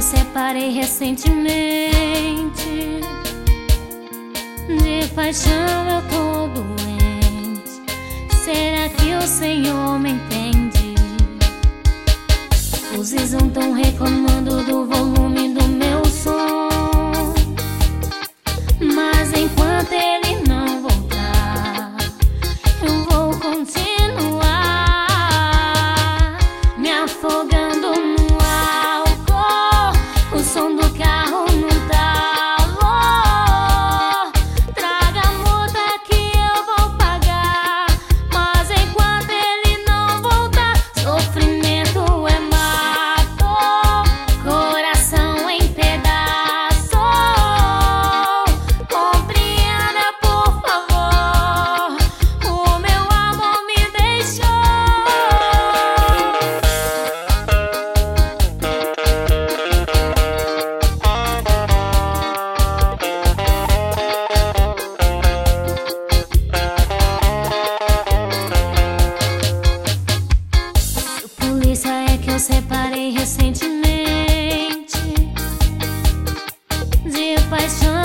separei recentemente. De paixão eu tô doente. Será que o Senhor me entende? Os vizinhos tão reclamando do volume do meu som, mas enquanto ele não voltar, eu vou continuar me afogando no álcool. O som do carro no talo. Traga a multa que eu vou pagar, mas enquanto ele não voltar, sofrimento é mato, coração em pedaços. Compreenda, por favor, o meu amor me deixou. Polícia, é que eu separei recentemente. De paixão